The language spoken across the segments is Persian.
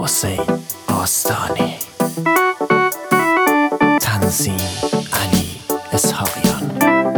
حسین آستانی. تنظیم علی اسحاقیان.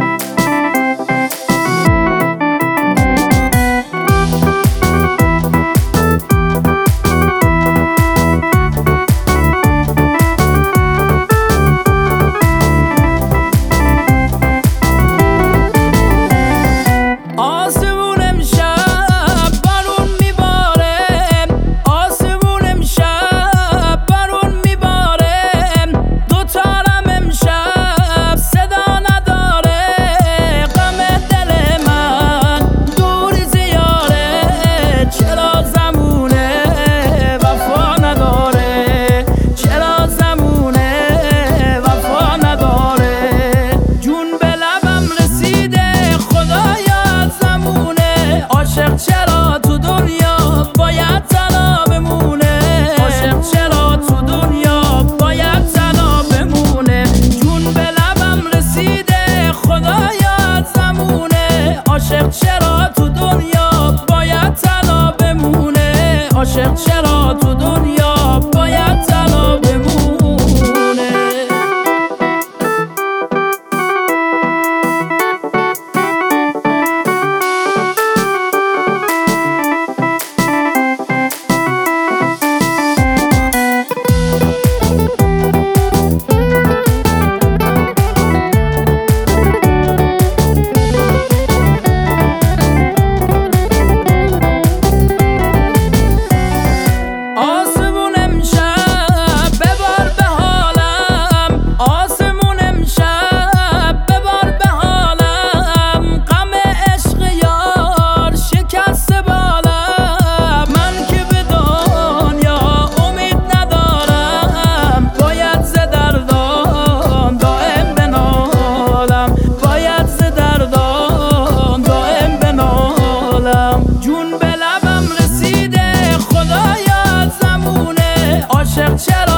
چرا تو دنیا باید تنها بمونه؟ عاشق چرا تو دنیا باید تنها بمونه؟ جون به لبم رسیده خدایا زمونه. عاشق چرا تو دنیا باید تنها بمونه؟ عاشق چرا تو دنیا باید تنها بمونه؟ Channel.